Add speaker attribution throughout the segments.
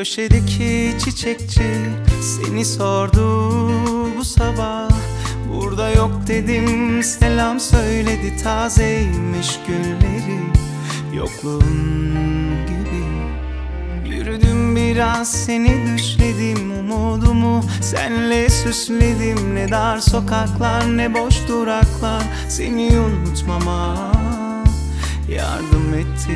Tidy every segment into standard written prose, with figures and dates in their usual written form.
Speaker 1: Köşedeki çiçekçi seni sordu bu sabah. Burada yok dedim, selam söyledi, tazeymiş gülleri yokluğun gibi. Yürüdüm biraz, seni düşledim, umudumu senle süsledim. Ne dar sokaklar ne boş duraklar seni unutmama yardım etti.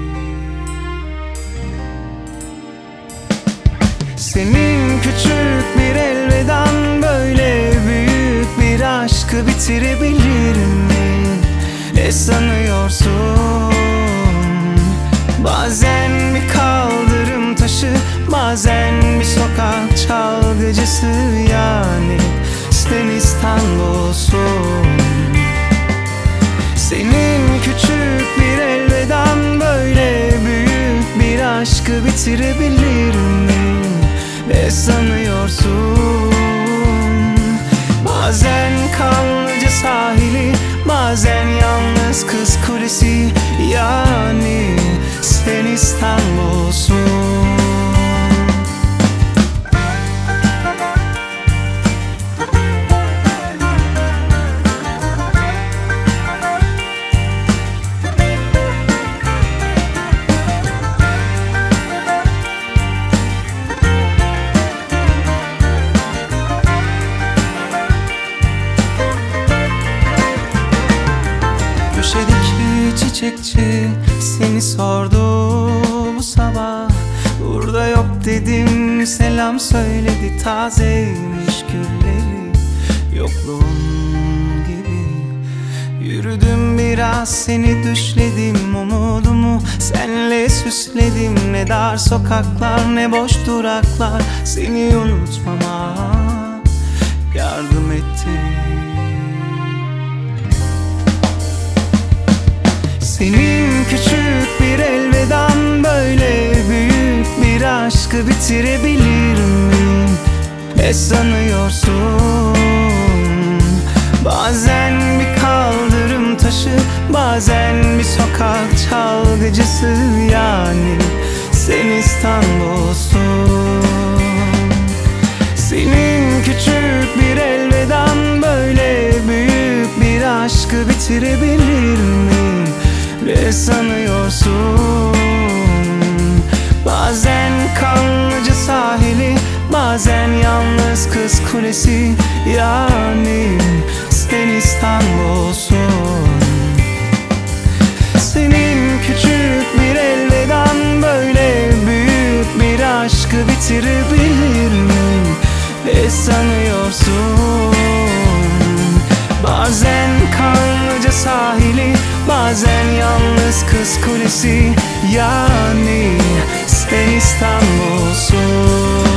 Speaker 1: Senin küçük bir elvedan böyle büyük bir aşkı bitirebilir mi? Ne sanıyorsun? Bazen bir kaldırım taşı, bazen bir sokak çalgıcısı. Yani sen İstanbul'sun. Senin küçük bir elvedan böyle büyük bir aşkı bitirebilir mi? Ne sanıyorsun? Bazen Kanlıca sahili, bazen yalnız Kız Kulesi. Yani sen İstanbul'sun. Köşedeki çiçekçi seni sordu bu sabah. Burada yok dedim, selam söyledi, tazeymiş gülleri yokluğun gibi. Yürüdüm biraz, seni düşledim, umudumu senle süsledim. Ne dar sokaklar ne boş duraklar seni unutmama yardım etti. Senin küçük bir elvedan böyle büyük bir aşkı bitirebilir mi? Ne sanıyorsun? Bazen bir kaldırım taşı, bazen bir sokak çalgıcısı. Yani sen İstanbul'sun. Senin küçük bir elvedan böyle büyük bir aşkı bitirebilir mi? Ne sanıyorsun? Bazen Kanlıca sahili, bazen yalnız Kız Kulesi. Yani sen İstanbul'sun. Senin küçük bir elvedan böyle büyük bir aşkı bitirebilir mi? Ne sanıyorsun? Bazen Kanlıca sahili, bazen yalnız Kız Kulesi. Yani sen İstanbul'sun.